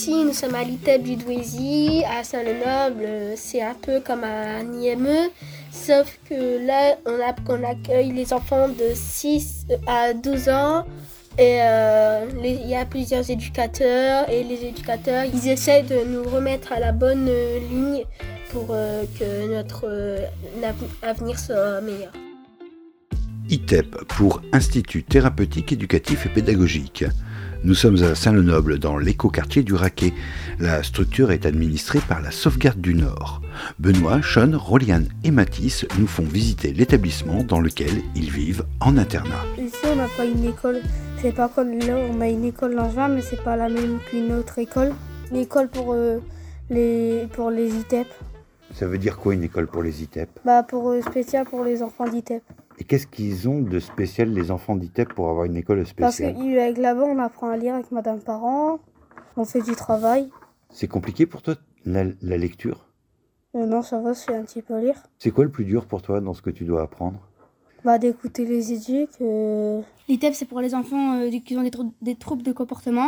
ici, nous sommes à l'ITEP du Douaisis, à Saint-Lenoble. C'est un peu comme un IME, sauf que là, on accueille les enfants de 6 à 12 ans. Et il y a plusieurs éducateurs et les éducateurs, ils essaient de nous remettre à la bonne ligne pour que notre avenir soit meilleur. ITEP pour Institut thérapeutique, éducatif et pédagogique. Nous sommes à Saint-Lenoble, dans l'écoquartier du Raquet. La structure est administrée par la Sauvegarde du Nord. Benoît, Sean, Roliane et Mathis nous font visiter l'établissement dans lequel ils vivent en internat. Ici, on n'a pas une école. C'est pas comme là, on a une école Langevin, mais c'est pas la même qu'une autre école. Une école pour les ITEP. Ça veut dire quoi une école pour les ITEP ? Spécial pour les enfants d'ITEP. Et qu'est-ce qu'ils ont de spécial les enfants d'ITEP pour avoir une école spéciale ? Parce qu'avec là-bas, on apprend à lire avec Madame Parent, on fait du travail. C'est compliqué pour toi la lecture ? Non, ça va, c'est un petit peu lire. C'est quoi le plus dur pour toi dans ce que tu dois apprendre ? D'écouter les éduques. L'ITEP, c'est pour les enfants qui ont des troubles de comportement.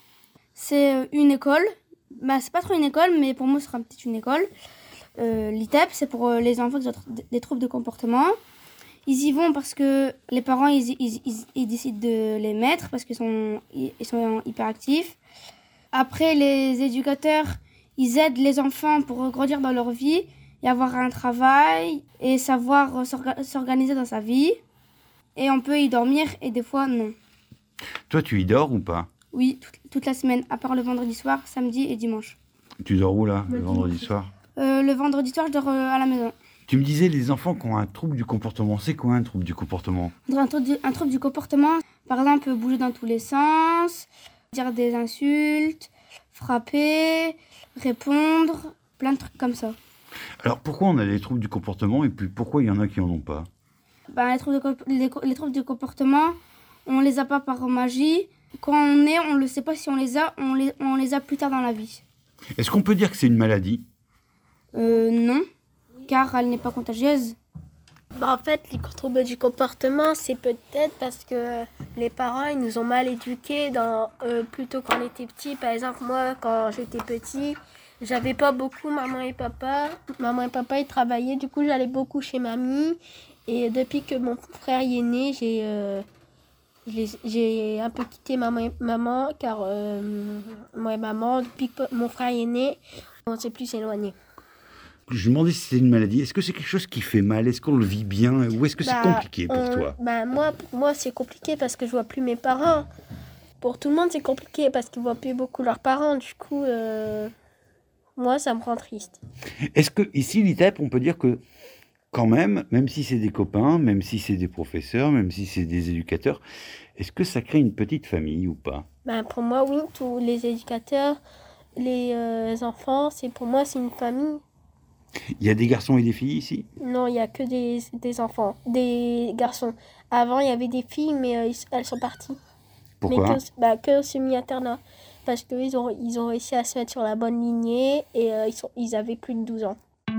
C'est une école. C'est pas trop une école, mais pour moi, ce sera peut-être une école. L'ITEP, c'est pour les enfants qui ont des troubles de comportement. Ils y vont parce que les parents, ils décident de les mettre parce qu'ils sont hyperactifs. Après, les éducateurs, ils aident les enfants pour grandir dans leur vie et avoir un travail et savoir s'organiser dans sa vie. Et on peut y dormir et des fois, non. Toi, tu y dors ou pas ? Oui, toute la semaine, à part le vendredi soir, samedi et dimanche. Tu dors où là, le vendredi soir ? Le vendredi soir, je dors à la maison. Tu me disais les enfants qui ont un trouble du comportement. C'est quoi un trouble du comportement ? Un trouble du comportement, par exemple, bouger dans tous les sens, dire des insultes, frapper, répondre, plein de trucs comme ça. Alors pourquoi on a les troubles du comportement et puis pourquoi il y en a qui en ont pas ? Les troubles du comportement, on les a pas par magie. Quand on est, on le sait pas si on les a, on les a plus tard dans la vie. Est-ce qu'on peut dire que c'est une maladie ? Non, car elle n'est pas contagieuse. En fait, les troubles du comportement, c'est peut-être parce que les parents, ils nous ont mal éduqués plutôt quand on était petit. Par exemple, moi, quand j'étais petit, j'avais pas beaucoup maman et papa. Maman et papa, ils travaillaient, du coup, j'allais beaucoup chez mamie. Et depuis que mon frère y est né, j'ai un peu quitté maman car moi et maman, depuis que mon frère y est né, on s'est plus éloignés. Je me demandais si c'était une maladie. Est-ce que c'est quelque chose qui fait mal ? Est-ce qu'on le vit bien ? Ou est-ce que c'est compliqué pour toi ? Pour moi, c'est compliqué parce que je vois plus mes parents. Pour tout le monde, c'est compliqué parce qu'ils voient plus beaucoup leurs parents. Du coup, moi, ça me rend triste. Est-ce que ici, l'ITEP, on peut dire que quand même si c'est des copains, même si c'est des professeurs, même si c'est des éducateurs, est-ce que ça crée une petite famille ou pas ? Pour moi, oui. Tous les éducateurs, les enfants, pour moi, c'est une famille. Il y a des garçons et des filles ici ? Non, il n'y a que des enfants, des garçons. Avant, il y avait des filles, mais elles sont parties. Pourquoi ? Mais que semi-internat. Parce qu'ils ont réussi à se mettre sur la bonne lignée et ils avaient plus de 12 ans.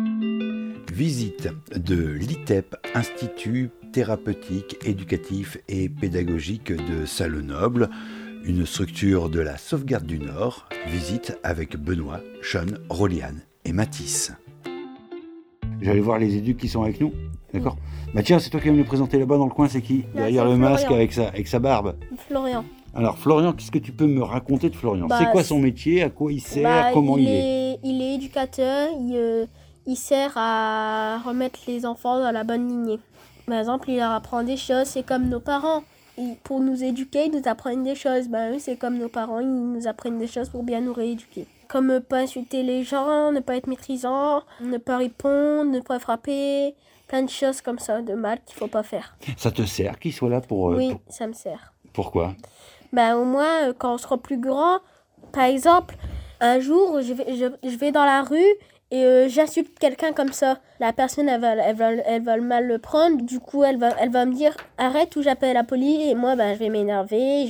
Visite de l'ITEP, Institut thérapeutique, éducatif et pédagogique de Saint-Lenoble, une structure de la Sauvegarde du Nord. Visite avec Benoît, Sean, Roliane et Mathis. J'allais voir les éducs qui sont avec nous. D'accord. Tiens, c'est toi qui vas me les présenter là-bas dans le coin, c'est qui ? Derrière le masque avec sa barbe. Florian. Alors Florian, qu'est-ce que tu peux me raconter de Florian ? C'est quoi son métier ? À quoi il sert ? Comment il est ? Il est éducateur, il sert à remettre les enfants dans la bonne lignée. Par exemple, il leur apprend des choses, c'est comme nos parents. Pour nous éduquer, ils nous apprennent des choses. Eux, c'est comme nos parents, ils nous apprennent des choses pour bien nous rééduquer. Comme ne pas insulter les gens, ne pas être méprisant, ne pas répondre, ne pas frapper, plein de choses comme ça, de mal qu'il ne faut pas faire. Ça te sert qu'il soit là pour... Oui, ça me sert. Pourquoi ? Au moins, quand on sera plus grand, par exemple, un jour, je vais dans la rue et j'insulte quelqu'un comme ça. La personne, elle va mal le prendre, du coup, elle va me dire « Arrête » ou j'appelle la police et moi, je vais m'énerver,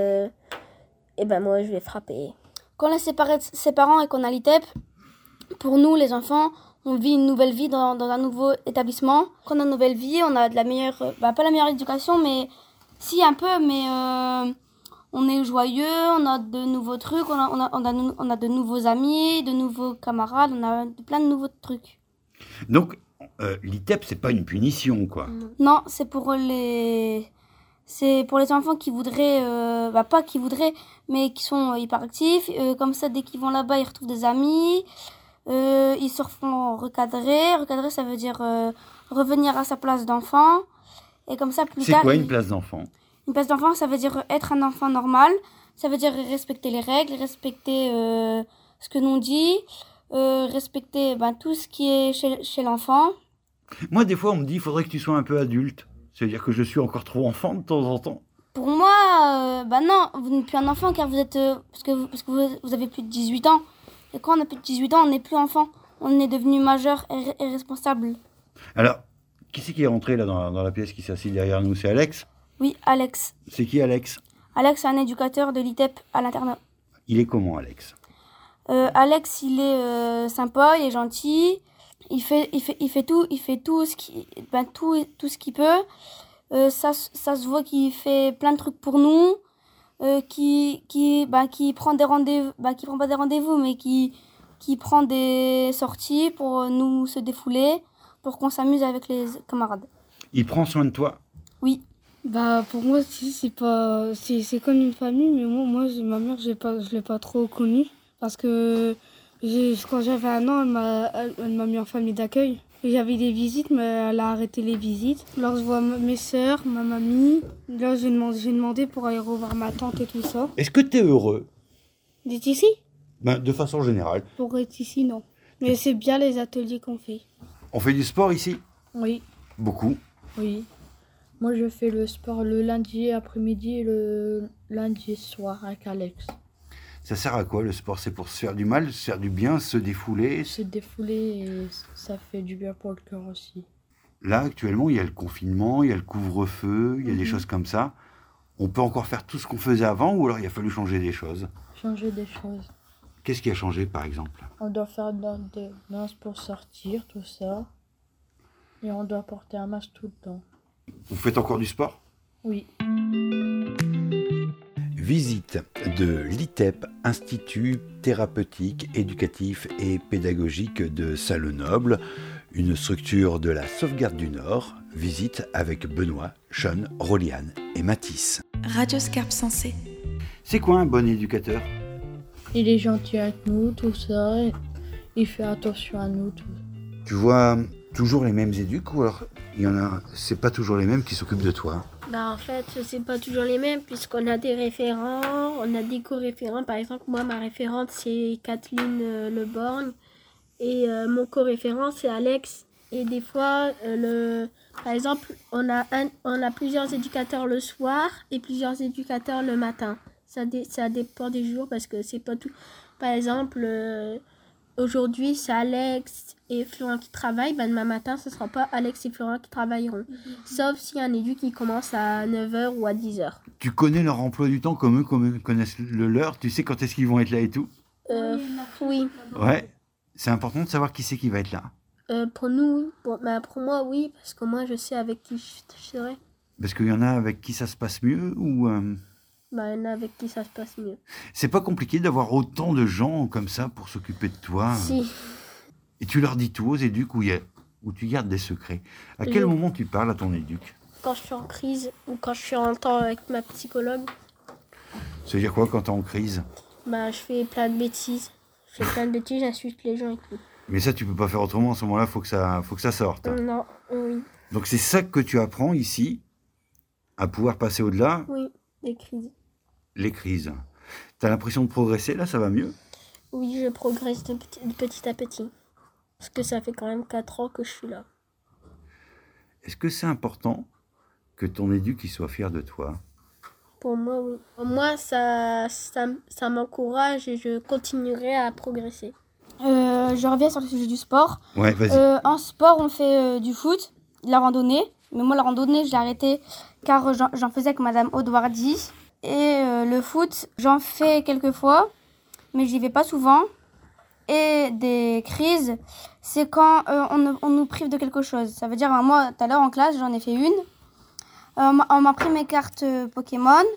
moi, je vais frapper. Quand on est séparé de ses parents et qu'on a l'ITEP, pour nous, les enfants, on vit une nouvelle vie dans un nouveau établissement. Quand on a une nouvelle vie, on a de la meilleure... pas la meilleure éducation, mais si un peu, mais on est joyeux, on a de nouveaux trucs, on a de nouveaux amis, de nouveaux camarades, on a plein de nouveaux trucs. Donc, l'ITEP, c'est pas une punition, quoi. Non, c'est pour les enfants qui voudraient, pas qui voudraient, mais qui sont hyperactifs. Comme ça, dès qu'ils vont là-bas, ils retrouvent des amis. Ils se refont recadrer. Recadrer, ça veut dire revenir à sa place d'enfant. Et comme ça, plus tard... C'est quoi une place d'enfant ? Une place d'enfant, ça veut dire être un enfant normal. Ça veut dire respecter les règles, respecter ce que l'on dit, respecter tout ce qui est chez l'enfant. Moi, des fois, on me dit, il faudrait que tu sois un peu adulte. C'est-à-dire que je suis encore trop enfant de temps en temps. Pour moi, non, vous n'êtes plus un enfant car vous êtes... parce que vous avez plus de 18 ans. Et quand on a plus de 18 ans, on n'est plus enfant. On est devenu majeur et responsable. Alors, qui c'est qui est rentré là dans la pièce qui s'est assis derrière nous ? C'est Alex ? Oui, Alex. C'est qui Alex ? Alex, c'est un éducateur de l'ITEP à l'internat. Il est comment, Alex ? Alex, il est sympa, il est gentil. Il fait tout ce qu'il peut. Ça se voit qu'il fait plein de trucs pour nous. Qui prend des rendez-vous, qui prend pas des rendez-vous, mais qui prend des sorties pour nous se défouler, pour qu'on s'amuse avec les camarades. Il prend soin de toi ? Oui. Pour moi, si, c'est comme une famille, mais moi ma mère, je l'ai pas trop connue. Parce que quand j'avais 1 an, elle m'a mis en famille d'accueil. Et j'avais des visites, mais elle a arrêté les visites. Alors je vois mes sœurs, ma mamie. Là, j'ai demandé pour aller revoir ma tante et tout ça. Est-ce que tu es heureux ? D'être ici ? De façon générale. Pour être ici, non. Mais c'est bien les ateliers qu'on fait. On fait du sport ici ? Oui, Beaucoup. oui. Moi, je fais le sport le lundi après-midi et le lundi soir avec Alex. Ça sert à quoi le sport ? C'est pour se faire du mal, se faire du bien, se défouler ? Se défouler et ça fait du bien pour le cœur aussi. Là, actuellement, il y a le confinement, il y a le couvre-feu, il y a des choses comme ça. On peut encore faire tout ce qu'on faisait avant ou alors il a fallu changer des choses ? Changer des choses. Qu'est-ce qui a changé, par exemple ? On doit faire des danses pour sortir, tout ça. Et on doit porter un masque tout le temps. Vous faites encore du sport ? Oui. Visite de l'ITEP, Institut thérapeutique, éducatif et pédagogique de Salenoble, une structure de la Sauvegarde du Nord. Visite avec Benoît, Sean, Roliane et Mathis. Radio Scarpe Sensée. C'est quoi un bon éducateur ? Il est gentil avec nous, tout ça. Il fait attention à nous, tout. Tu vois toujours les mêmes éducs ou alors il y en a, c'est pas toujours les mêmes qui s'occupent de toi ? En fait, c'est pas toujours les mêmes puisqu'on a des référents, on a des co-référents. Par exemple, moi, ma référente, c'est Kathleen Leborgne et mon co-référent, c'est Alex. Et des fois, par exemple, on a plusieurs éducateurs le soir et plusieurs éducateurs le matin. Ça dépend des jours parce que c'est pas tout. Par exemple, aujourd'hui, c'est Alex et Florent qui travaillent. Demain matin, ce ne sera pas Alex et Florent qui travailleront. Sauf s'il y a un édu qui commence à 9h ou à 10h. Tu connais leur emploi du temps comme eux connaissent le leur ? Tu sais quand est-ce qu'ils vont être là et tout ? Oui. Ouais. C'est important de savoir qui c'est qui va être là. Pour nous, pour moi, oui. Parce que moi, je sais avec qui je serai. Parce qu'il y en a avec qui ça se passe mieux ou... Il y en a avec qui ça se passe mieux. C'est pas compliqué d'avoir autant de gens comme ça pour s'occuper de toi ? Si. Et tu leur dis tout aux éducs où tu gardes des secrets. À quel moment tu parles à ton éduc ? Quand je suis en crise ou quand je suis en temps avec ma psychologue. Ça veut dire quoi quand t'es en crise ? Je fais plein de bêtises. J'insulte les gens et tout. Mais ça, tu peux pas faire autrement. À ce moment-là, faut que ça sorte. Non, oui. Donc c'est ça que tu apprends ici, à pouvoir passer au-delà. Oui, les crises. Les crises. T'as l'impression de progresser, là, ça va mieux ? Oui, je progresse de petit à petit. Parce que ça fait quand même 4 ans que je suis là. Est-ce que c'est important que ton éduc il soit fier de toi ? Pour moi, oui. Moi, ça m'encourage et je continuerai à progresser. Je reviens sur le sujet du sport. Ouais, vas-y. En sport, on fait du foot, de la randonnée. Mais moi, la randonnée, je l'ai arrêtée car j'en faisais avec Madame Audouardi. Et le foot, j'en fais quelques fois, mais j'y vais pas souvent. Et des crises, c'est quand on nous prive de quelque chose. Ça veut dire, moi, tout à l'heure en classe, j'en ai fait une. On m'a pris mes cartes Pokémon,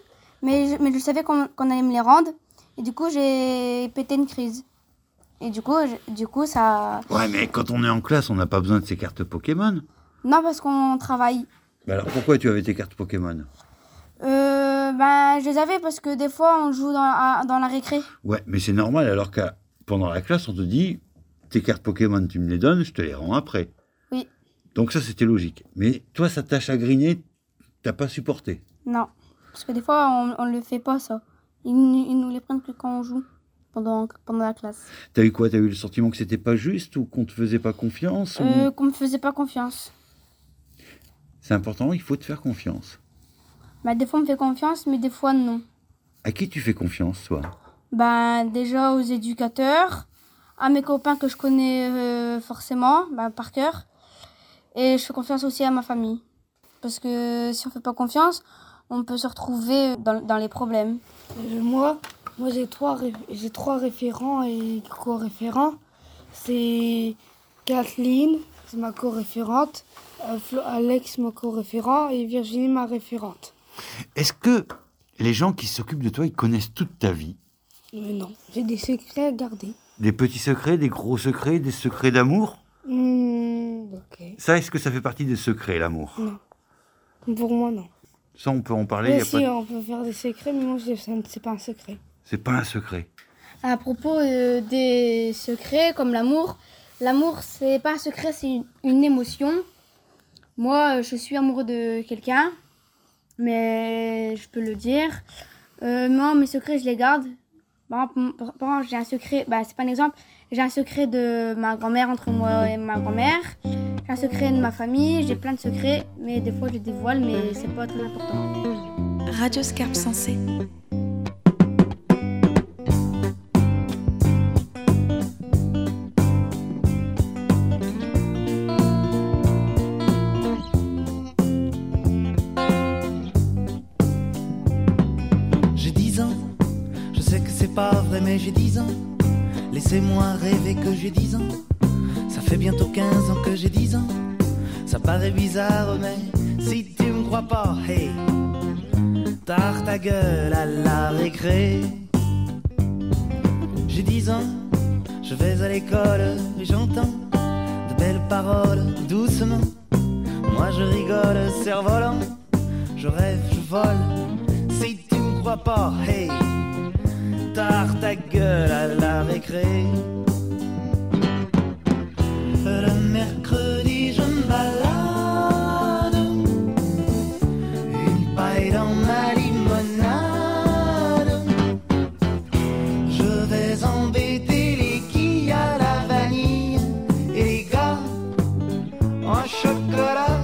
Mais je savais qu'on allait me les rendre. Et du coup, j'ai pété une crise. Et du coup, ça... Ouais, mais quand on est en classe, on n'a pas besoin de ces cartes Pokémon. Non, parce qu'on travaille. Bah alors pourquoi tu avais tes cartes Pokémon? Je les avais parce que des fois, on joue dans la récré. Ouais, mais c'est normal, alors que pendant la classe, on te dit, tes cartes Pokémon, tu me les donnes, je te les rends après. Oui. Donc ça, c'était logique. Mais toi, ça t'a chagriné, t'as pas supporté. Non. Parce que des fois, on le fait pas, ça. Ils nous les prennent que quand on joue, pendant la classe. T'as eu quoi? T'as eu le sentiment que c'était pas juste ou qu'on te faisait pas confiance ou... Qu'on me faisait pas confiance. C'est important, il faut te faire confiance. Des fois, on me fait confiance, mais des fois, non. À qui tu fais confiance, toi? Déjà aux éducateurs, à mes copains que je connais forcément, par cœur. Et je fais confiance aussi à ma famille. Parce que si on fait pas confiance, on peut se retrouver dans les problèmes. Moi j'ai trois référents et co-référents. C'est Kathleen, c'est ma co-référente, Alex, ma co-référent, et Virginie, ma référente. Est-ce que les gens qui s'occupent de toi, ils connaissent toute ta vie? Non, j'ai des secrets à garder. Des petits secrets, des gros secrets, des secrets d'amour? Ok. Ça, est-ce que ça fait partie des secrets, l'amour? Non. Pour moi, non. Ça, on peut en parler. Oui, Y a si, pas de... on peut faire des secrets, mais moi, c'est pas un secret. C'est pas un secret. À propos des secrets comme l'amour c'est pas un secret, c'est une émotion. Moi, je suis amoureux de quelqu'un, mais je peux le dire. Moi, mes secrets, je les garde. Par exemple, j'ai un secret, c'est pas un exemple, j'ai un secret de ma grand-mère entre moi et ma grand-mère. J'ai un secret de ma famille, j'ai plein de secrets, mais des fois je les dévoile, mais c'est pas très important. Radio Scarpe Sensée. J'ai 10 ans, je sais que c'est pas vrai, mais j'ai 10 ans. Laissez-moi rêver que j'ai 10 ans. Ça fait bientôt 15 ans que j'ai 10 ans. Ça paraît bizarre, mais si tu me crois pas, hey, tard ta gueule à la récré. J'ai 10 ans, je vais à l'école et j'entends de belles paroles doucement. Moi je rigole, cerf-volant, je rêve, je vole. Si tu me crois pas, hey, tard ta gueule à la récré. Le mercredi je me balade, une paille dans ma limonade. Je vais embêter les quilles à la vanille et les gars en chocolat.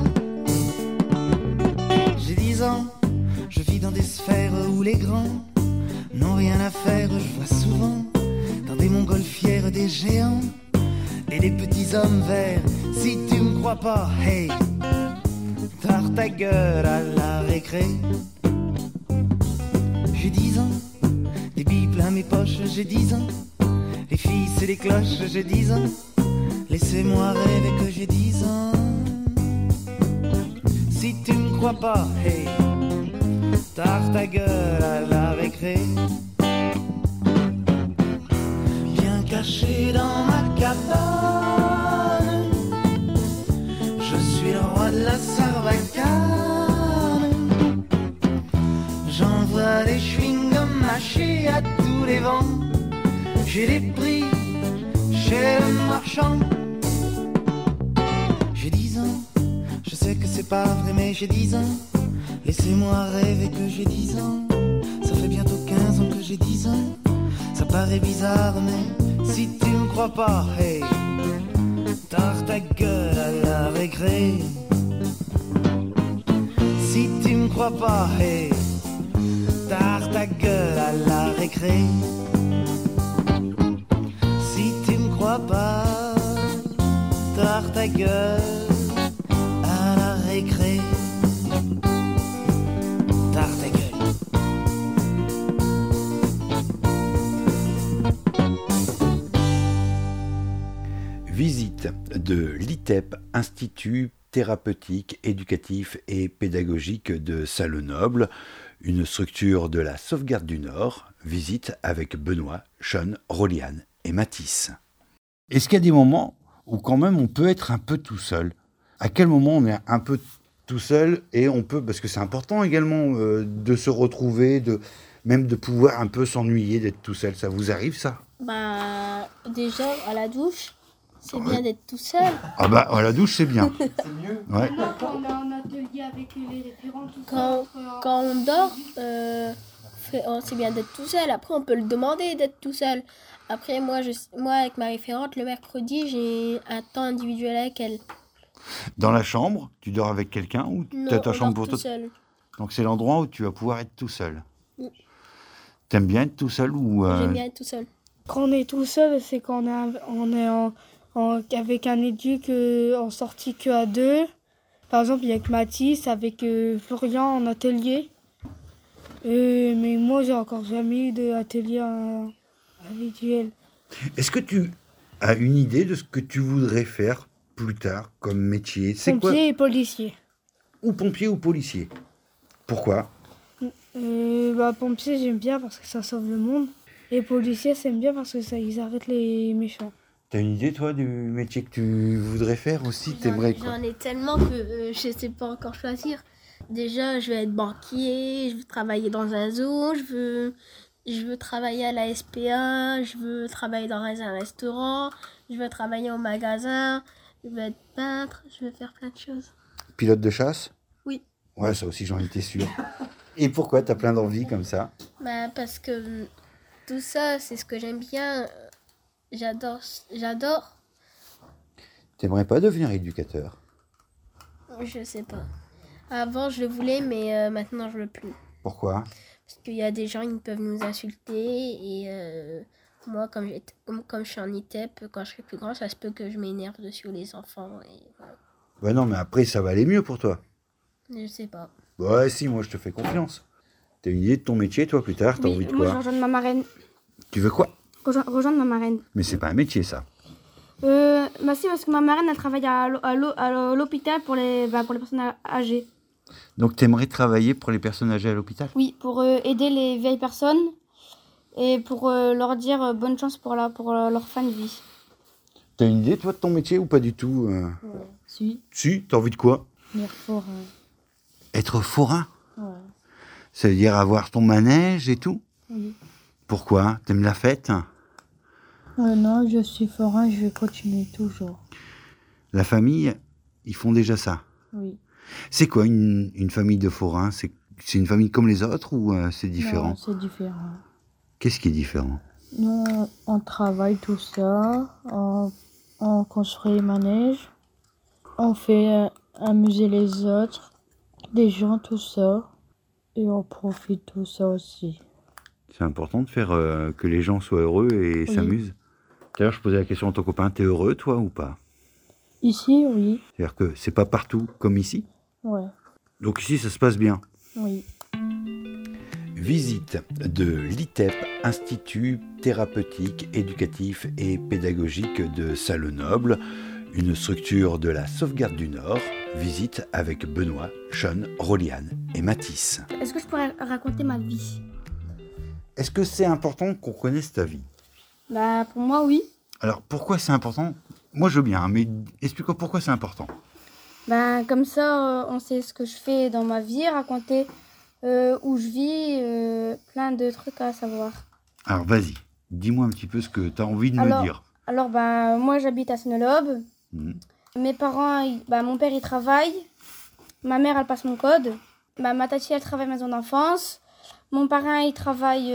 J'ai 10 ans, je vis dans des sphères où les grands n'ont rien à faire. Je vois souvent dans des montgolfières des géants et des petits hommes verts. Si tu me crois pas, hey, tard ta gueule à la récré. J'ai 10 ans, des billes plein mes poches, j'ai 10 ans. Les filles c'est les cloches, j'ai 10 ans. Laissez-moi rêver que j'ai 10 ans. Si tu me crois pas, hey, tard ta gueule à la récré. Bien caché dans ma cabane, je suis le roi de la sarbacane. J'envoie des chewing-gums mâchés à tous les vents. J'ai les prix chez le marchand. J'ai 10 ans, je sais que c'est pas vrai mais j'ai 10 ans. Laissez-moi rêver que j'ai 10 ans. Ça fait bientôt 15 ans que j'ai 10 ans. Ça paraît bizarre mais si tu me crois pas, hey, tard ta gueule à la récré. Si tu me crois pas, hey, tard ta gueule à la récré. Si tu me crois pas, tard ta gueule à la récré. Tard ta gueule. Visite de l'ITEP, Institut thérapeutique, éducatif et pédagogique de Salenoble, une structure de la Sauvegarde du Nord. Visite avec Benoît, Sean, Roliane et Mathis. Est-ce qu'il y a des moments où quand même on peut être un peu tout seul? À quel moment on est un peu tout seul et on peut, parce que c'est important également de se retrouver, même de pouvoir un peu s'ennuyer d'être tout seul. Ça vous arrive ça? Bah, déjà, à la douche, c'est bien d'être tout seul. Ah bah à la douche c'est bien. C'est mieux. Ouais. Quand on est en atelier avec les référents, tout Quand, ça. quand on dort, c'est bien d'être tout seul. Après, on peut le demander d'être tout seul. Après, moi, avec ma référente, le mercredi, j'ai un temps individuel avec elle. Dans la chambre, tu dors avec quelqu'un ou tu Non, as ta on chambre dort pour tout toi? seul. Donc c'est l'endroit où tu vas pouvoir être tout seul. Oui. T'aimes bien être tout seul ou J'aime bien être tout seul. Quand on est tout seul, c'est quand on est avec un éduc en sortie que à deux. Par exemple, il y a que Mathis, avec Florian en atelier. Mais moi, j'ai encore jamais eu d'atelier individuel. Est-ce que tu as une idée de ce que tu voudrais faire plus tard comme métier? C'est quoi? Pompier et policier. Ou pompier ou policier? Pourquoi? Pompier, j'aime bien parce que ça sauve le monde. Et policier, j'aime bien parce que ça, ils arrêtent les méchants. T'as une idée toi du métier que tu voudrais faire aussi? T'aimerais quoi? J'en ai tellement que je sais pas encore choisir. Déjà, je vais être banquier, je veux travailler dans un zoo, je veux travailler à la SPA, je veux travailler dans un restaurant, je veux travailler au magasin, je veux être peintre, je veux faire plein de choses. Pilote de chasse? Oui. Ouais, ça aussi j'en étais sûr. Et pourquoi t'as plein d'envies comme ça? Bah, parce que tout ça, c'est ce que j'aime bien. J'adore. T'aimerais pas devenir éducateur? Je sais pas. Avant, je le voulais, mais maintenant, je le veux plus. Pourquoi? Parce qu'il y a des gens qui peuvent nous insulter. Et moi, comme je suis en ITEP, quand je serai plus grand, ça se peut que je m'énerve dessus les enfants. Et voilà. Bah non, mais après ça va aller mieux pour toi. Je sais pas. Ouais, si, moi je te fais confiance. T'as une idée de ton métier, toi, plus tard? T'as envie de moi, je quoi? rejoins ma marraine. Tu veux quoi? Rejoindre ma marraine. Mais c'est pas un métier, ça. Si, parce que ma marraine, elle travaille à l'hôpital pour les personnes âgées. Donc t'aimerais travailler pour les personnes âgées à l'hôpital? Oui, pour aider les vieilles personnes et pour leur dire bonne chance pour leur fin de vie. T'as une idée, toi, de ton métier ou pas du tout? Si, Si, t'as envie de quoi? venir fort. Être forain? Ouais. Ça veut dire avoir ton manège et tout? Oui. Pourquoi? T'aimes la fête? Non, je suis forain, je vais continuer toujours. La famille, ils font déjà ça. Oui. C'est quoi une famille de forains? C'est une famille comme les autres ou c'est différent? Non, c'est différent. Qu'est-ce qui est différent? Nous, on travaille tout ça, on construit les manèges, on fait amuser les autres, les gens, tout ça, et on profite tout ça aussi. C'est important de faire que les gens soient heureux et Oui. s'amusent. D'ailleurs, je posais la question à ton copain, t'es heureux toi ou pas? Ici, oui, C'est-à-dire que c'est pas partout comme ici? ouais, Donc ici, ça se passe bien. oui. Visite de l'ITEP, Institut thérapeutique, éducatif et pédagogique de Salenoble, une structure de la Sauvegarde du Nord. Visite avec Benoît, Sean, Roliane et Mathis. Est-ce que je pourrais raconter ma vie? Est-ce que c'est important qu'on connaisse ta vie? Bah, pour moi, oui. Alors pourquoi c'est important? Moi je veux bien, mais explique-moi pourquoi c'est important. Ben, comme ça, on sait ce que je fais dans ma vie, raconter où je vis, plein de trucs à savoir. Alors vas-y, dis-moi un petit peu ce que tu as envie de me dire. Alors, ben, moi, j'habite à Senolobe. Mhm. Mes parents, mon père, il travaille. Ma mère, elle passe mon code. Ma tati, elle travaille maison d'enfance. Mon parrain, il travaille,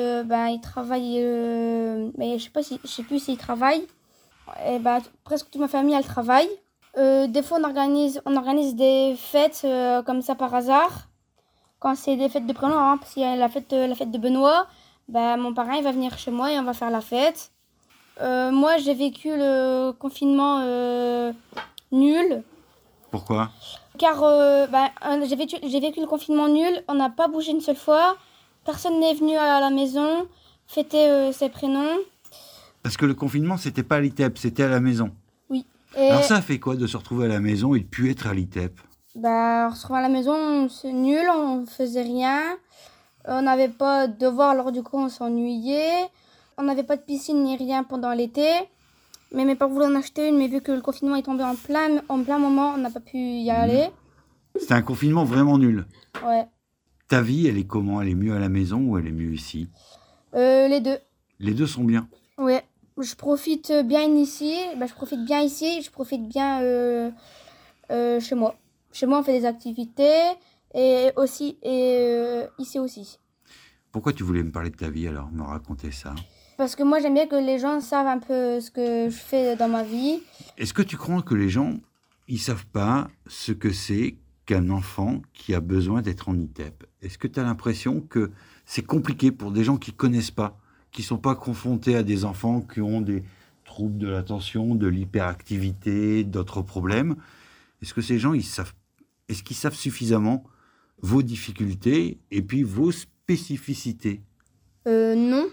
mais je sais plus s'il travaille. Et presque toute ma famille, elle travaille. Des fois, on organise des fêtes comme ça par hasard. Quand c'est des fêtes de prénom, hein, parce qu'il y a la fête de Benoît, mon parrain, il va venir chez moi et on va faire la fête. Moi, j'ai vécu le confinement nul. Pourquoi? Car j'ai vécu le confinement nul. On n'a pas bougé une seule fois. Personne n'est venu à la maison fêter ses prénoms. Parce que le confinement, c'était pas à l'ITEP, c'était à la maison. Oui. Et Alors ça fait quoi de se retrouver à la maison et de plus être à l'ITEP? on se retrouve à la maison, c'est nul, on faisait rien. On n'avait pas de devoirs, alors du coup on s'ennuyait. On n'avait pas de piscine ni rien pendant l'été. Mais mes parents voulaient en acheter une, mais vu que le confinement est tombé en plein moment, on n'a pas pu y aller. C'était un confinement vraiment nul. Ouais. Ta vie, elle est comment? Elle est mieux à la maison ou elle est mieux ici? Les deux. Les deux sont bien. Ouais. Je profite bien ici. Je profite bien ici. Je profite bien chez moi. Chez moi, on fait des activités. Et ici aussi. Pourquoi tu voulais me parler de ta vie alors, me raconter ça? Parce que moi, j'aime bien que les gens savent un peu ce que je fais dans ma vie. Est-ce que tu crois que les gens, ils savent pas ce que c'est qu'un enfant qui a besoin d'être en ITEP? Est-ce que tu as l'impression que c'est compliqué pour des gens qui connaissent pas, qui sont pas confrontés à des enfants qui ont des troubles de l'attention, de l'hyperactivité, d'autres problèmes? Est-ce que ces gens, est-ce qu'ils savent suffisamment vos difficultés et puis vos spécificités? Non.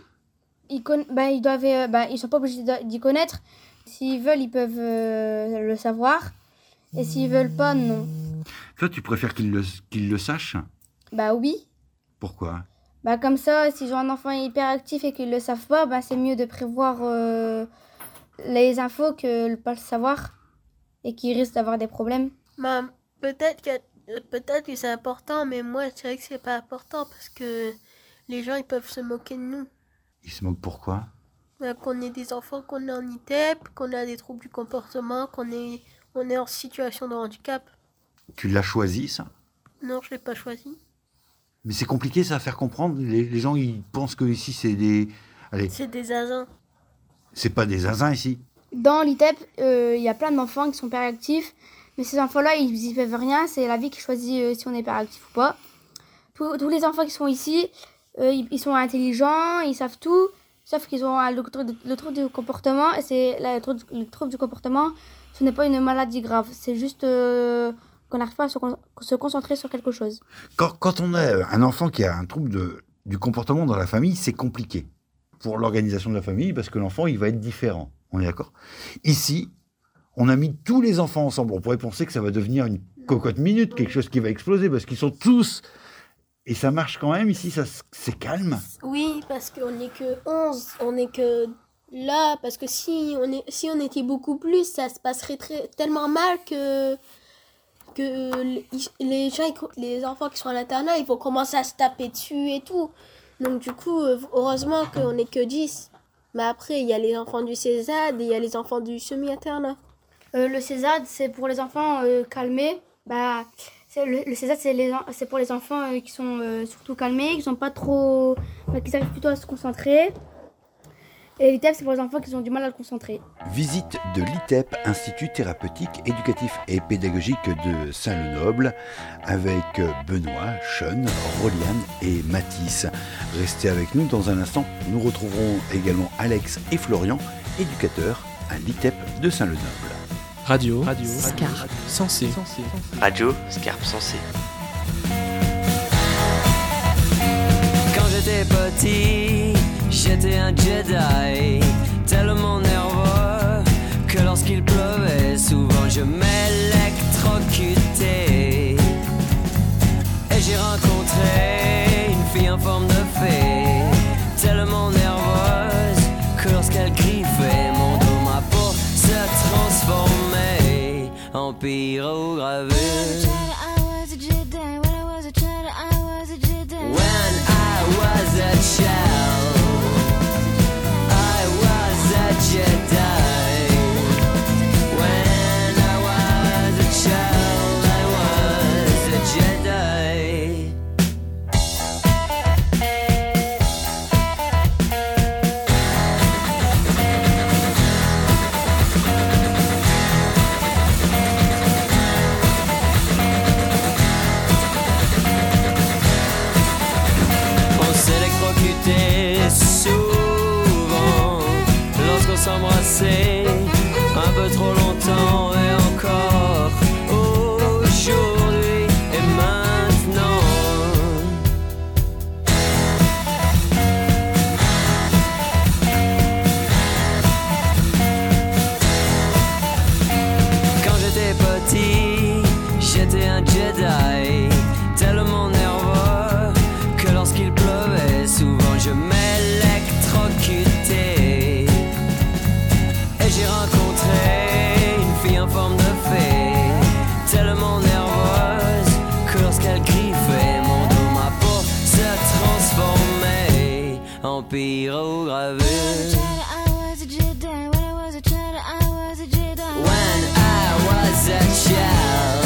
Ils sont pas obligés d'y connaître. S'ils veulent, ils peuvent le savoir. Et s'ils veulent pas, non. Toi, tu préfères qu'ils le sachent? Oui. Pourquoi? Comme ça, s'ils ont un enfant hyperactif et qu'ils le savent pas, c'est mieux de prévoir les infos que de pas le savoir et qu'ils risquent d'avoir des problèmes. Peut-être que c'est important, mais moi je dirais que c'est pas important parce que les gens ils peuvent se moquer de nous. Ils se moquent pourquoi? Qu'on est des enfants, qu'on est en ITEP, qu'on a des troubles du comportement, on est en situation de handicap. Tu l'as choisi, ça? Non, je l'ai pas choisi. Mais c'est compliqué, ça, à faire comprendre. Les gens, ils pensent que ici, c'est des... Allez. C'est des zinzins. C'est pas des zinzins, ici. Dans l'ITEP, il y a plein d'enfants qui sont hyperactifs. Mais ces enfants-là, ils y peuvent rien. C'est la vie qui choisit si on est hyperactif ou pas. Tous les enfants qui sont ici, ils sont intelligents, ils savent tout. Sauf qu'ils ont le trouble du comportement. Et le trouble du comportement, ce n'est pas une maladie grave. C'est juste qu'on n'arrive pas à se concentrer sur quelque chose. Quand on a un enfant qui a un trouble du comportement dans la famille, c'est compliqué pour l'organisation de la famille parce que l'enfant, il va être différent. On est d'accord? Ici, on a mis tous les enfants ensemble. On pourrait penser que ça va devenir une cocotte minute, quelque chose qui va exploser parce qu'ils sont tous... Et ça marche quand même ici, c'est calme. Oui, parce qu'on n'est que 11, on n'est que là, parce que si on était beaucoup plus, ça se passerait tellement mal que les enfants qui sont à l'internat, ils vont commencer à se taper dessus et tout. Donc du coup, heureusement qu'on n'est que 10. Mais après, il y a les enfants du CESAD et il y a les enfants du semi-internat. Le CESAD, c'est pour les enfants calmés. Le CESAD, c'est pour les enfants qui sont surtout calmés, qui sont pas trop... qui arrivent plutôt à se concentrer. Et l'ITEP, c'est pour les enfants qui ont du mal à se concentrer. Visite de l'ITEP, Institut thérapeutique, éducatif et pédagogique de Saint-Lenoble, avec Benoît, Sean, Roliane et Mathis. Restez avec nous dans un instant. Nous retrouverons également Alex et Florian, éducateurs à l'ITEP de Saint-Lenoble. Radio Scarpe Sensée. Radio Scarpe Sensée. Quand j'étais petit, j'étais un Jedi, tellement nerveux que lorsqu'il pleuvait, souvent je m'électrocutais. Et j'ai rencontré une fille en forme de fée, tellement nerveuse que lorsqu'elle griffait mon dos, ma peau se transformait en pyrogravure. When I was a child, I was a Jedi. When I was a child, I was a Jedi. Souvent, lorsqu'on s'embrassait un peu trop longtemps et encore aujourd'hui et maintenant. Quand j'étais petit, j'étais un Jedi, tellement nerveux que lorsqu'il pleut pyrogravure. When I was a child,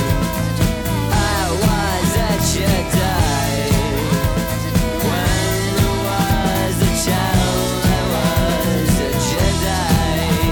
I was a Jedi. When I was a child, I was a Jedi.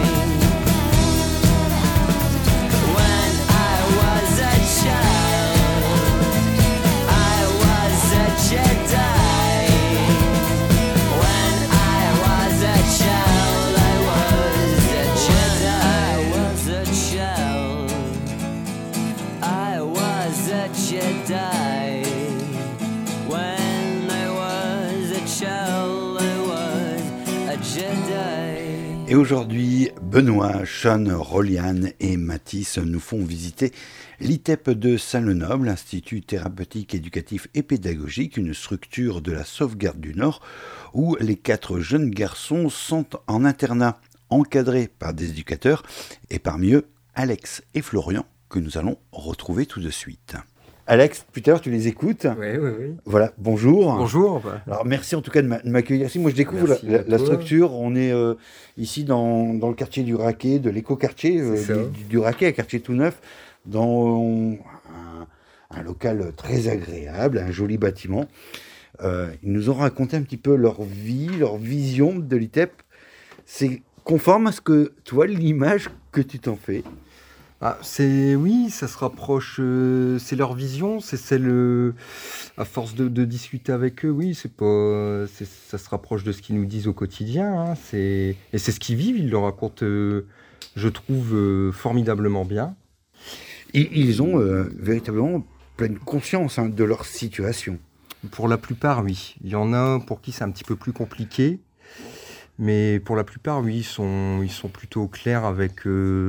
When I was a child, I was a Jedi. When I was a child, I was a Jedi. I was a child, I was a Jedi. When I was a child, I was a Jedi. Et aujourd'hui, Benoît, Sean, Roliane et Mathis nous font visiter l'ITEP de Saint-Lenoble, Institut thérapeutique, éducatif et pédagogique, une structure de la Sauvegarde du Nord où les 4 jeunes garçons sont en internat, encadrés par des éducateurs et parmi eux, Alex et Florian, que nous allons retrouver tout de suite. Alex, plus tard, tu les écoutes. Oui. Voilà, bonjour. Bonjour. Alors, merci en tout cas de m'accueillir ici. Moi, je découvre Merci la à toi. structure. On est ici dans le quartier du Raquet, de l'éco-quartier du Raquet, un quartier tout neuf, dans un local très agréable, un joli bâtiment. Ils nous ont raconté un petit peu leur vie, leur vision de l'ITEP. C'est conforme à ce que, toi, l'image que tu t'en fais. Oui, ça se rapproche, c'est leur vision, c'est celle, à force de discuter avec eux, oui, ça se rapproche de ce qu'ils nous disent au quotidien, hein, et c'est ce qu'ils vivent, ils le racontent, je trouve, formidablement bien. Ils ont véritablement pleine conscience de leur situation. Pour la plupart, oui. Il y en a pour qui c'est un petit peu plus compliqué, mais pour la plupart, oui, ils sont plutôt clairs avec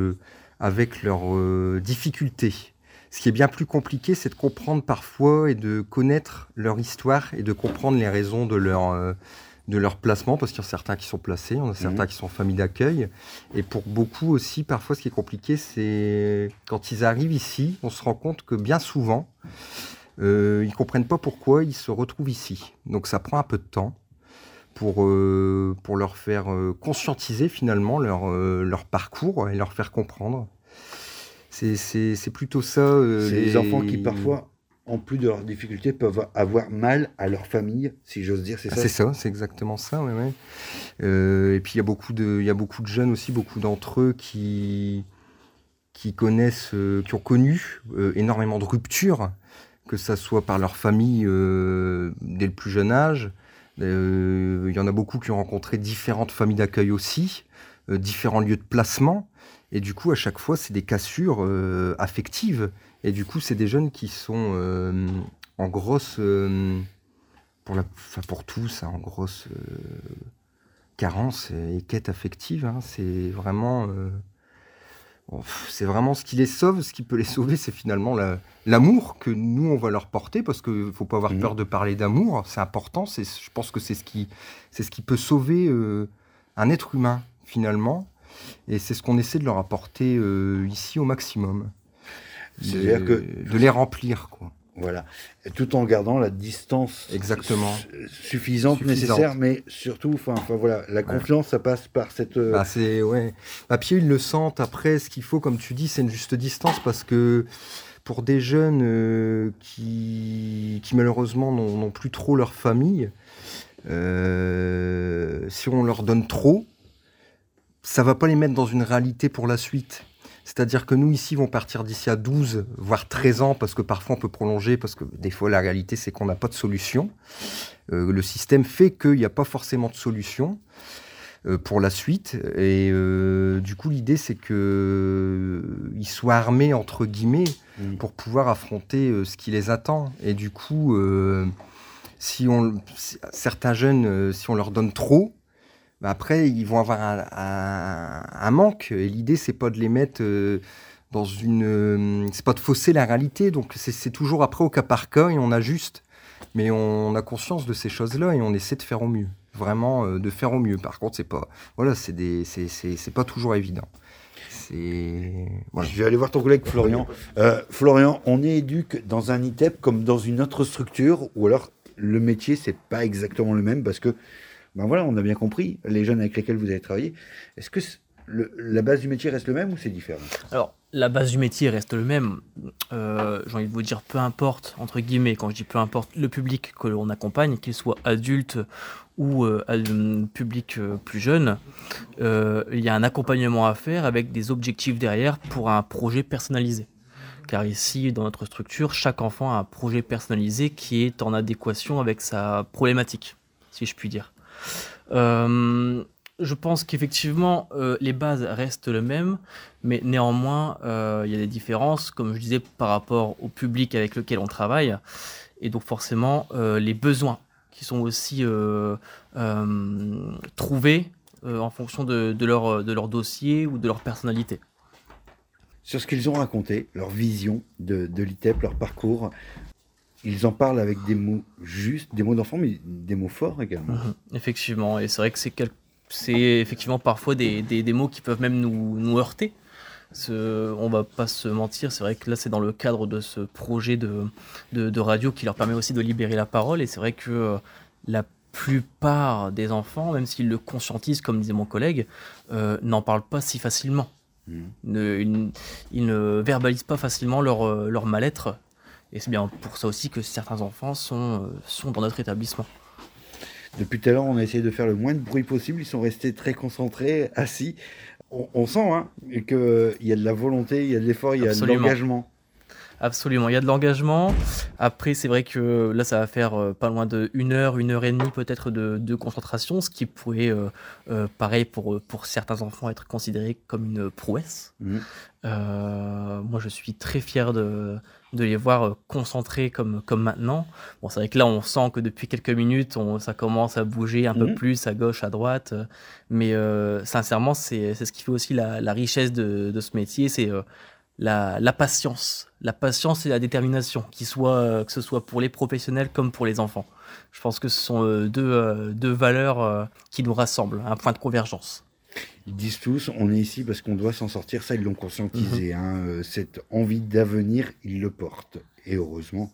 leurs difficultés. Ce qui est bien plus compliqué, c'est de comprendre parfois et de connaître leur histoire et de comprendre les raisons de leur placement, parce qu'il y en a certains qui sont placés, il y en a certains qui sont en famille d'accueil. Et pour beaucoup aussi, parfois, ce qui est compliqué, c'est quand ils arrivent ici, on se rend compte que bien souvent, ils ne comprennent pas pourquoi ils se retrouvent ici. Donc ça prend un peu de temps pour leur faire conscientiser finalement leur parcours et leur faire comprendre. C'est plutôt ça. C'est les enfants qui parfois, en plus de leurs difficultés, peuvent avoir mal à leur famille, si j'ose dire, c'est ça? C'est ça, c'est exactement ça, ouais. Et puis il y a beaucoup de jeunes aussi, beaucoup d'entre eux qui connaissent, qui ont connu énormément de ruptures, que ça soit par leur famille dès le plus jeune âge. Il y en a beaucoup qui ont rencontré différentes familles d'accueil aussi, différents lieux de placement. Et du coup, à chaque fois, c'est des cassures affectives. Et du coup, c'est des jeunes qui sont en grosse, pour tous, en grosse carence et quête affective. Hein. C'est vraiment ce qui les sauve. Ce qui peut les sauver, c'est finalement l'amour que nous, on va leur porter. Parce qu'il ne faut pas avoir peur de parler d'amour. C'est important. Je pense que c'est ce qui peut sauver un être humain, finalement. Et c'est ce qu'on essaie de leur apporter ici au maximum. C'est-à-dire de les remplir, quoi. Voilà. Et tout en gardant la distance suffisante, nécessaire, mais surtout, voilà, la confiance, ça passe par cette... Pied, ils le sentent. Après, ce qu'il faut, comme tu dis, c'est une juste distance, parce que pour des jeunes qui malheureusement n'ont plus trop leur famille, si on leur donne trop, ça va pas les mettre dans une réalité pour la suite. C'est-à-dire que nous, ici, vont partir d'ici à 12, voire 13 ans, parce que parfois on peut prolonger, parce que des fois, la réalité, c'est qu'on n'a pas de solution. Le système fait qu'il n'y a pas forcément de solution pour la suite. Et du coup, l'idée, c'est qu'ils soient armés, entre guillemets, pour pouvoir affronter ce qui les attend. Et du coup, certains jeunes, si on leur donne trop, après, ils vont avoir un manque. Et l'idée, c'est pas de les mettre dans une... c'est pas de fausser la réalité. Donc, c'est toujours après au cas par cas et on ajuste. Mais on a conscience de ces choses-là et on essaie de faire au mieux. Vraiment, de faire au mieux. Par contre, c'est pas pas toujours évident. Voilà. Je vais aller voir ton collègue Florian. Florian, on est éduque dans un ITEP comme dans une autre structure, ou alors le métier, c'est pas exactement le même, parce que Ben voilà, on a bien compris, les jeunes avec lesquels vous avez travaillé. Est-ce que la base du métier reste le même ou c'est différent? Alors, la base du métier reste le même. J'ai envie de vous dire, peu importe, entre guillemets, quand je dis peu importe, le public que l'on accompagne, qu'il soit adulte ou public plus jeune, il y a un accompagnement à faire avec des objectifs derrière pour un projet personnalisé. Car ici, dans notre structure, chaque enfant a un projet personnalisé qui est en adéquation avec sa problématique, si je puis dire. Je pense qu'effectivement, les bases restent les mêmes, mais néanmoins, il y a des différences, comme je disais, par rapport au public avec lequel on travaille, et donc forcément, les besoins qui sont aussi trouvés en fonction de leur dossier ou de leur personnalité. Sur ce qu'ils ont raconté, leur vision de l'ITEP, leur parcours, ils en parlent avec des mots justes, des mots d'enfant, mais des mots forts également. Effectivement, et c'est vrai que c'est effectivement parfois des mots qui peuvent même nous heurter. On va pas se mentir, c'est vrai que là c'est dans le cadre de ce projet de radio qui leur permet aussi de libérer la parole, et c'est vrai que la plupart des enfants, même s'ils le conscientisent comme disait mon collègue, n'en parlent pas si facilement. Ils ne verbalisent pas facilement leur mal-être, et c'est bien pour ça aussi que certains enfants sont dans notre établissement. Depuis tout à l'heure, on a essayé de faire le moins de bruit possible. Ils sont restés très concentrés, assis. On sent qu'il y a de la volonté, il y a de l'effort, il y a de l'engagement. Absolument, il y a de l'engagement. Après, c'est vrai que là, ça va faire pas loin de 1 heure, 1 heure et demie peut-être de concentration, ce qui pourrait, pareil, pour certains enfants, être considéré comme une prouesse. Moi, je suis très fier de les voir concentrés comme maintenant. Bon, c'est vrai que là, on sent que depuis quelques minutes, ça commence à bouger un peu plus à gauche, à droite. Mais sincèrement, c'est ce qui fait aussi la richesse de ce métier, c'est la patience. La patience et la détermination, que ce soit pour les professionnels comme pour les enfants. Je pense que ce sont deux valeurs qui nous rassemblent, un point de convergence. Ils disent tous, on est ici parce qu'on doit s'en sortir, ça ils l'ont conscientisé. Cette envie d'avenir, ils le portent, et heureusement.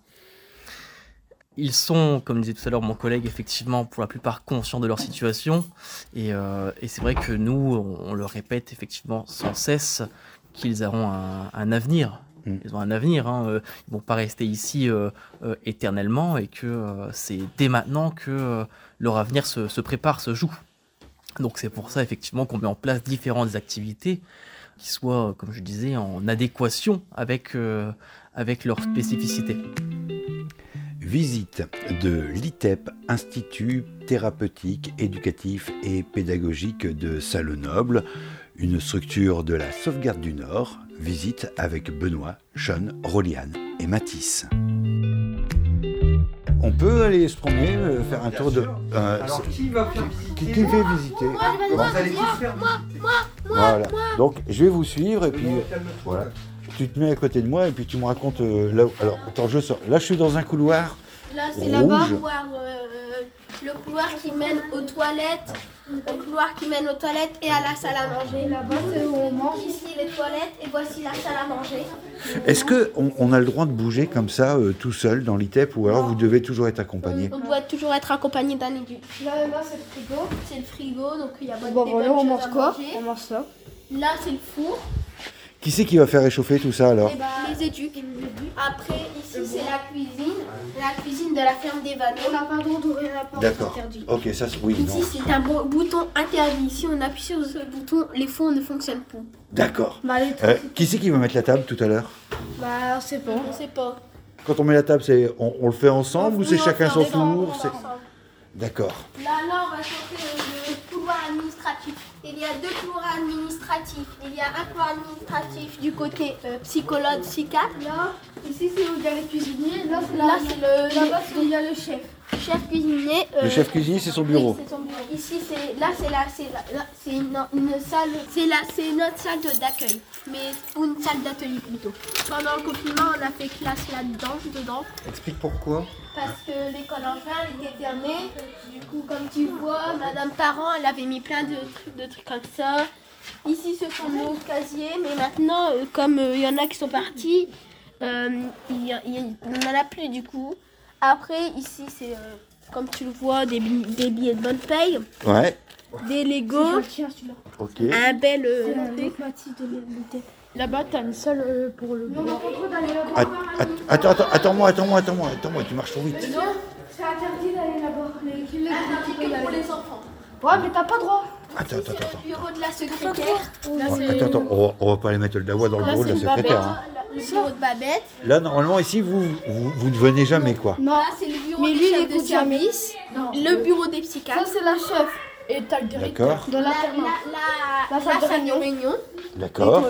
Ils sont, comme disait tout à l'heure mon collègue, effectivement pour la plupart conscients de leur situation, et c'est vrai que nous, on le répète effectivement sans cesse, qu'ils auront un avenir. Ils ont un avenir, ils vont pas rester ici éternellement, et que c'est dès maintenant que leur avenir se prépare, se joue. Donc c'est pour ça effectivement qu'on met en place différentes activités qui soient, comme je disais, en adéquation avec leur spécificité. Visite de l'ITEP, Institut thérapeutique, éducatif et pédagogique de Salles-Nobles, une structure de la Sauvegarde du Nord. Visite avec Benoît, Sean, Roliane et Mathis. On peut aller se promener, faire un tour de... Alors qui va faire visiter? Qui fait visiter? Voilà. Donc je vais vous suivre et puis voilà. Tu te mets à côté de moi et puis tu me racontes là. Alors attends, je sors. Là je suis dans un couloir. Là c'est là-bas le couloir qui mène aux toilettes. Le couloir qui mène aux toilettes et à la salle à manger. Là-bas, c'est où on mange. Ici, les toilettes et voici la salle à manger. Est-ce qu'on a le droit de bouger comme ça, tout seul, dans l'ITEP, ou alors vous devez toujours être accompagné? On doit toujours être accompagné d'un adulte. Là, c'est le frigo. C'est le frigo, donc il y a des bonnes voilà, on mange quoi? On mange ça. Là, c'est le four. Qui c'est qui va faire réchauffer tout ça alors? Les éduques. Après, ici, c'est la cuisine. La cuisine de la ferme des vanneaux. On n'a pas le droit d'ouvrir la porte. D'accord. Interdit. Ok, ça oui. Ici, c'est un bouton interdit. Si on appuie sur ce bouton, les fours ne fonctionnent plus. D'accord. Qui c'est qui va mettre la table tout à l'heure? On sait pas. On sait pas. Quand on met la table, on le fait ensemble ou c'est chacun son tour? D'accord. Là, on va sortir le couloir administratif. Il y a 2 couloirs administratifs. Il y a un couloir administratif du côté psychologue, psychiatre. Là, ici, c'est où il y a les cuisiniers. Là-bas, c'est où il y a le chef. Chef cuisinier. Le chef cuisinier, c'est son bureau. Oui, c'est son bureau. Ici, c'est une salle. C'est notre salle d'accueil, ou une salle d'atelier plutôt. Pendant le confinement, on a fait classe dedans. Explique pourquoi. Parce que l'école en juin était fermée. Du coup, comme tu vois, Madame Parent, elle avait mis plein de trucs comme ça. Ici, ce sont nos casiers, mais maintenant, comme il y en a qui sont partis, il n'en a plus du coup. Après, ici, c'est comme tu le vois, des billets de bonne paye, Ouais, des Legos, ok. un bel... Là-bas, t'as une salle pour le bois. Attends-moi, tu marches trop vite. Non, c'est interdit d'aller là-bas. Interdit que pour les enfants. Ouais, mais t'as pas droit. Attends. Le bureau de la secrétaire. Ouais, attends, on va pas aller mettre la voix dans le bureau de la secrétaire. Hein. Le bureau de Babette. Là, normalement, ici, vous ne venez jamais, quoi. Non, là, c'est le bureau des chefs de service. Le bureau des psychiatres. Ça, c'est la chef. Et t'as le directeur. D'accord, De l'internat. La salle de réunion. d'accord.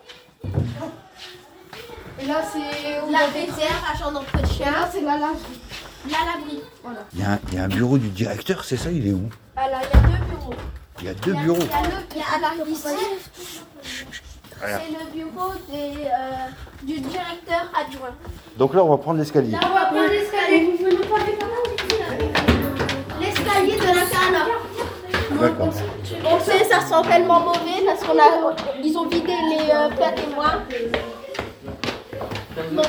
Et là, c'est... La réserve, agent d'entretien. Et là, c'est la lingerie. La laverie. Il y a un bureau du directeur, c'est ça, il est où? Alors, il y a deux bureaux. Il y a deux bureaux. Il y a à ici. Voilà. C'est le bureau du directeur adjoint. Donc là, on va prendre l'escalier. Là, on va prendre l'escalier. Vous venez pas l'escalier de l'internat. D'accord. On sait, ça sent tellement mauvais parce ils ont vidé les pères et moi. Non.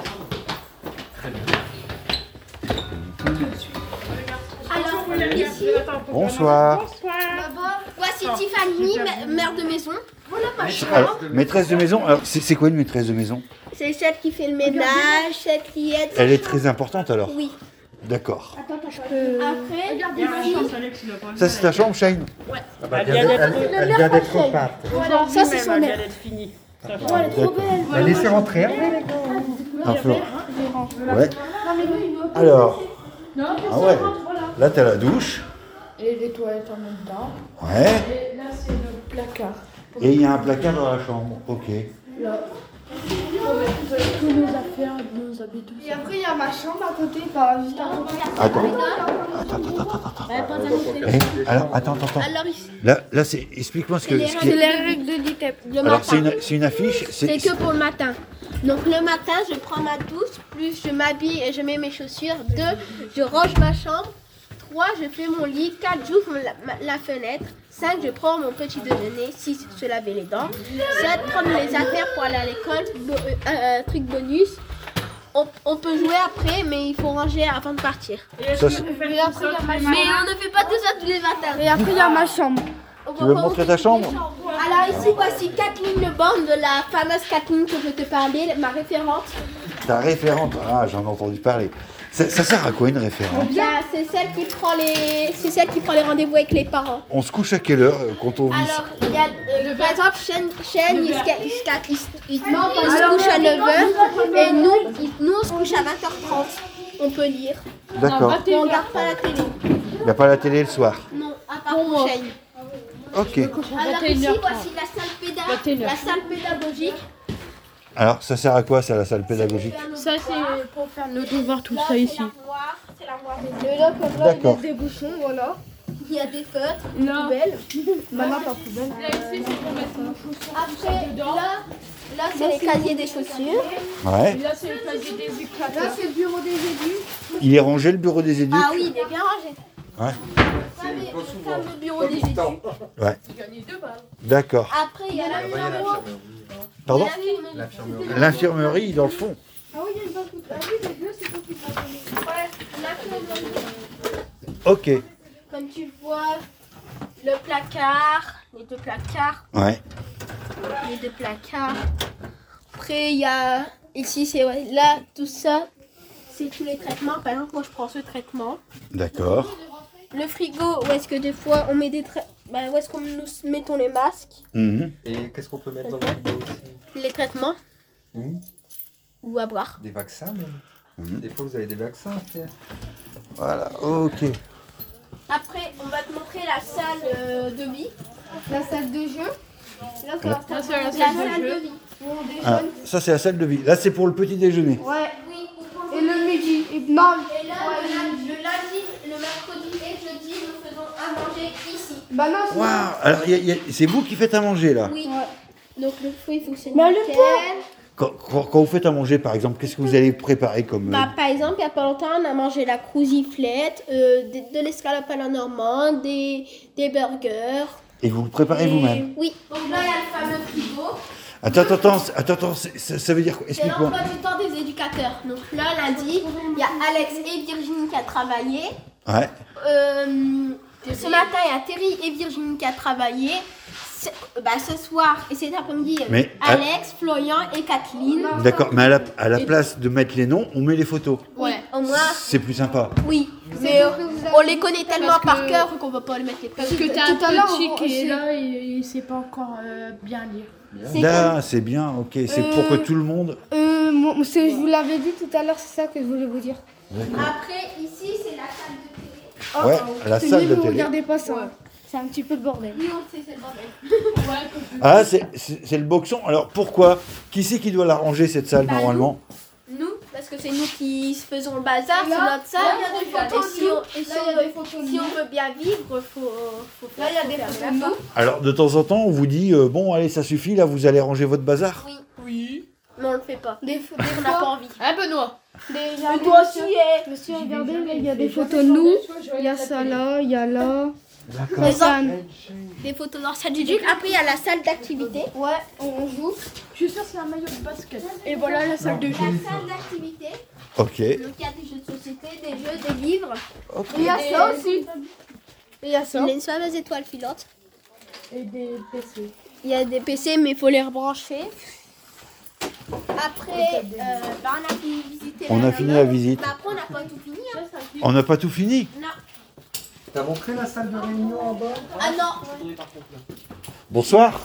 Alors, ici, Bonsoir. voici Tiffany, mère de maison. Voilà ma chambre. Alors, maîtresse de maison, alors c'est quoi une maîtresse de maison? C'est celle qui fait le ménage, celle qui aide. Elle est très importante alors? Oui. D'accord. Après, ici, Ça, c'est ta chambre, Shane? Elle vient d'être peinte. ça c'est son aide. Laissez rentrer. Un fleur. Ouais. Alors. Ah ouais. Là, t'as la douche. Et les toilettes en même temps. Ouais. Et là, c'est le placard. Et il y a un placard dans la chambre. Ok. Là. On met tous nos affaires, nos habits, tout Et ça. après, il y a ma chambre à côté, pas juste à côté. Attends. Alors, attends. Alors ici, Là, c'est. Explique-moi ce que. c'est les règles de l'ITEP. Le Alors, matin. c'est une affiche. C'est que pour le matin. Donc le matin, je prends ma douche, plus je m'habille et je mets mes chaussures. 2, je range ma chambre. 3, je fais mon lit. 4, j'ouvre la fenêtre. 5, je prends mon petit déjeuner. 6, se laver les dents. 7, prendre les affaires pour aller à l'école. Truc bonus. On peut jouer après, mais il faut ranger avant de partir. Ça, c'est- Mais on ne fait pas tout ça tous les matins. Et après, il y a ma chambre. Tu veux me montrer ta chambre? Alors ici, voici Kathleen Lebon de la fameuse Kathleen que je te parlais, ma référente. Ta référente. Ah, j'en ai entendu parler. Ça sert à quoi une référente? C'est celle qui prend les rendez-vous avec les parents. On se couche à quelle heure quand on vit? Alors, il y a, par exemple, Shane, il se couche à 9h et nous, on se couche à 20h30. On peut lire. D'accord. Mais on ne regarde pas la télé. Il n'y a pas la télé le soir. Non, à part pour Shane. Ok. Alors ici, voici la salle pédagogique. Alors, ça sert à quoi, ça, la salle pédagogique? Ça, c'est pour faire nos devoirs, tout ça ici. C'est l'armoire des deux. D'accord. Des bouchons, voilà. Il y a des feutres, des Non. poubelles. Maintenant, pas poubelle. Après, là c'est les casiers des chaussures. Ouais. Là, c'est le casier des Là, éducateurs. c'est le bureau des éducs. Il est rangé, le bureau des éducs? Ah oui, il est bien rangé. Ouais. Comme le bureau des études. Ouais. D'accord. Après, il y a l'infirmerie. Pardon? L'infirmerie dans le fond. Ah oui, il y a une bonne coupe. Ah oui, les deux, c'est pas tout. Ouais, l'infirmerie. Ok. Comme tu vois, le placard, les deux placards, Ouais. les deux placards. Après, il y a ici, c'est là, tout ça, c'est tous les traitements. Par exemple, moi, je prends ce traitement. D'accord. Le frigo, où est-ce que des fois on met des où est-ce qu'on nous mettons les masques, Mhm. Et qu'est-ce qu'on peut mettre dans le frigo aussi? les traitements ou à boire. Des vaccins même. Des fois, vous avez des vaccins à faire. Voilà, ok. Après, on va te montrer la salle de vie, La salle de jeu. Là, c'est la c'est la salle salle de de vie. Où on déjeune. Ah, ça, c'est la salle de vie. Là, c'est pour le petit déjeuner. Ouais. Oui. Et le midi. Et non. Et là, le lundi, le mercredi et le jeudi, nous faisons à manger ici. Bah non, c'est... Waouh. Alors, c'est vous qui faites à manger, là? Oui. Donc le feu, il fonctionne Mais le nickel. Quand vous faites à manger, par exemple, qu'est-ce que vous allez préparer comme... Par exemple, il n'y a pas longtemps, on a mangé la crousiflette, de l'escalope à la normande, des burgers. Et vous le préparez vous-même? Oui. Donc là, il y a le fameux frigo. Attends, ça veut dire quoi? C'est Explique-moi. l'emploi du temps des éducateurs. Donc là, lundi, il y a Alex et Virginie qui a travaillé. Ouais. Ce matin, il y a Terry et Virginie qui a travaillé. Ce soir et cet après-midi, Mais, Alex, Florian et Kathleen. D'accord, mais à la place de mettre les noms, on met les photos. Oui, au moins. C'est plus sympa. Oui, mais on les connaît tellement par cœur qu'on va pas les mettre les Parce prénoms. que t'as un petit qui est là et il sait pas encore bien lire. Là, c'est bien, ok. C'est pour que tout le monde. Je vous l'avais dit tout à l'heure, c'est ça que je voulais vous dire. Après, ici, c'est la salle de télé. Ouais, la salle de Vous télé. regardez pas ça. C'est un petit peu le bordel. Oui, on sait, c'est le bordel. Ah, c'est le boxon. Alors pourquoi? Qui c'est qui doit la ranger cette salle normalement? Nous, parce que c'est nous qui faisons le bazar, c'est notre salle. Et si on veut bien vivre, faut faire. Là, il y a des photos de nous. Alors de temps en temps, on vous dit bon, allez, ça suffit, là, vous allez ranger votre bazar. Oui. Mais on le fait pas. On n'a pas envie. Ah, Benoît. Mais toi aussi, Monsieur, regardez, là, il y a des photos de nous. Il y a ça là, il y a là. D'accord. Des photos dans la salle du duc. Après, il y a la salle d'activité. Ouais, on joue. Je suis sûre que c'est un maillot de basket. Et voilà la salle de jeu. La salle d'activité. Ok. Donc, il y a des jeux de société, des jeux, des livres. Ok. Et il y a ça aussi. Et il y a ça. Il y a une fameuse étoile filante. Et des PC. Il y a des PC, mais il faut les rebrancher. Après, on a fini de visiter. On a fini la visite. Mais après, on n'a pas tout fini. Hein. On n'a pas tout fini. Non. T'as montré la salle de réunion en bas? Ah non. Bonsoir.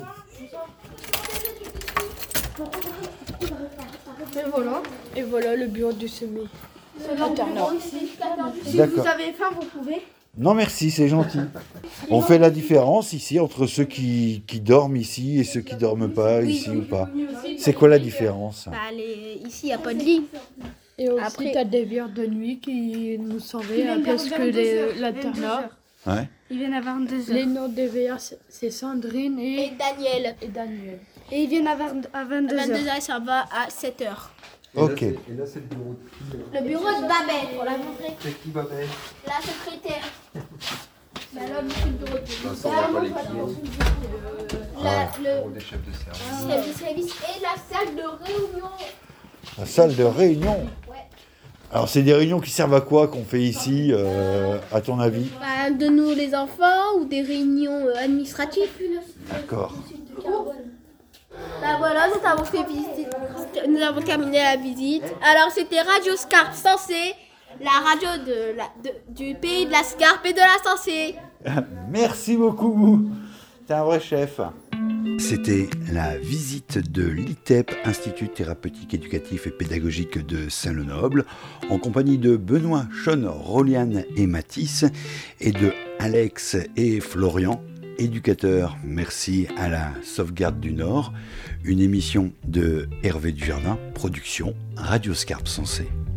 Et voilà le bureau du semé. D'accord. Si vous avez faim, vous pouvez. Non, merci, c'est gentil. On fait la différence ici entre ceux qui dorment ici et ceux qui dorment pas ici ou pas. C'est quoi la différence? Ici, il n'y a pas de lit. Et aussi, Après- t'as des bières de nuit qui nous surveillent parce que l'internat. Ouais. Ils viennent à 22h. Les noms des VR, c'est Sandrine Et Daniel. et Daniel. Et ils viennent à 22h. À 22h, ça va à 7h. Ok. Et là, c'est le bureau de qui? Le bureau de Babel, on l'a montré. C'est qui, Babel? La secrétaire. Bah là, c'est le bureau de Ça, on va pas les plier. le Bureau des chefs de service. chef de service et la salle de réunion. La salle de réunion. Ouais. Alors, c'est des réunions qui servent à quoi qu'on fait ici, à ton avis? Bah, de nous les enfants ou des réunions administratives. D'accord. Bah voilà, nous avons terminé la visite. Alors c'était Radio Scarpe Sensée, la radio du pays de la Scarpe et de la Sensée. Merci beaucoup. T'es un vrai chef. C'était la visite de l'ITEP, Institut thérapeutique, éducatif et pédagogique de Saint-Lenoble, en compagnie de Benoît, Sean, Roliane et Mathis, et de Alex et Florian, éducateurs. Merci à la Sauvegarde du Nord, une émission de Hervé Dujardin, production Radio Scarpe Sensée.